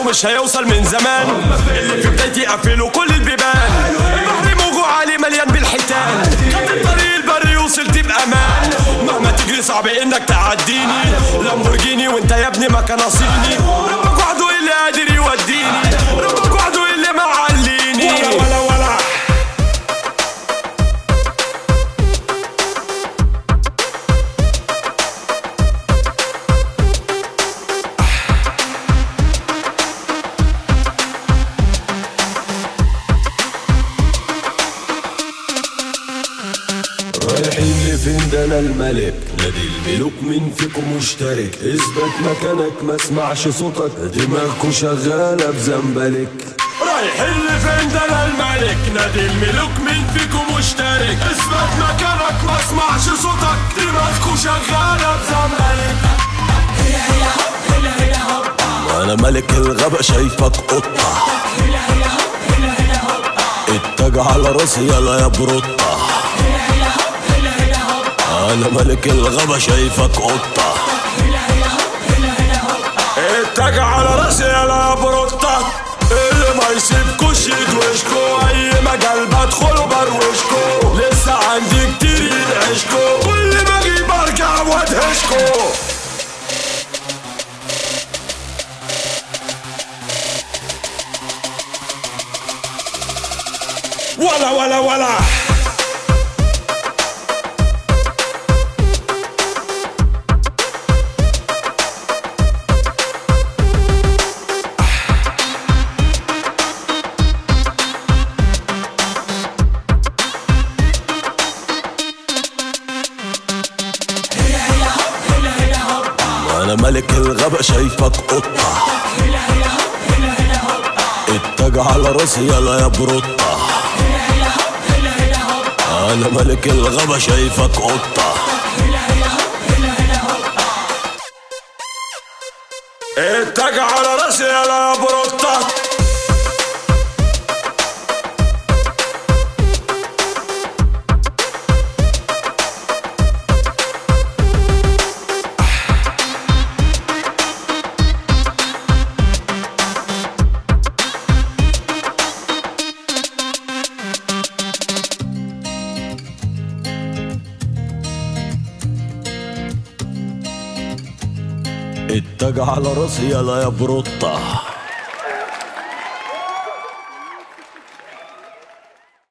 ومش هيوصل من زمان. اللي في بدايتي قفلوا كل البيبان، البحر موجه عالي مليان بالحيتان، خدت الطريق البري وصلت بأمان. مهما تجري صعب انك تعديني، لامبورجيني وانت يا ابني ما كان ناصيني. ربك وحده اللي قادر يوديني، ربك وحده اللي معليني. ولا ولا رايحين لفين ده انا الملك، نادي الملوك مين فيكم مشترك؟ اثبت مكانك ما اسمعش صوتك، دماغكوا شغالة بزنبلك. رايحين لفين ده انا الملك، نادي الملوك مين فيكم مشترك؟ اثبت مكانك ما اسمعش صوتك، دماغكوا شغالة بزنبلك. هلا هلا هوب هلا هلا هوب، وانا ملك الغابة شايفك قطة. هلا هلا هوب هلا هلا هوب، اتجه على راسي يلا يا بروطة. هلا هلا هوب هلا هلا هوب، انا ملك الغابة شايفك قطة. هلا هلا هوب هلا هلا هوب. اتجه على راسي يلا يا بروطة، اللي ما يسيبكوش يدوشكو، اي مجال بدخل بروشكو، لسه عندي كتير يدعشكو، كل ما اجيب ارجع وادهشكو. ولا ولا ولا وانا ملك الغابة شايفك قطة. هلا هلا هوب هلا هلا هوب، اتجه على راسي يلا يا بروطة. هلا هلا هوب هلا هلا هوب، انا ملك الغابة شايفك قطة. هلا هلا هوب هلا هلا هوب. اتجه على راسي يلا يا بروطة. اتجه على راسي يلا يا بروطة.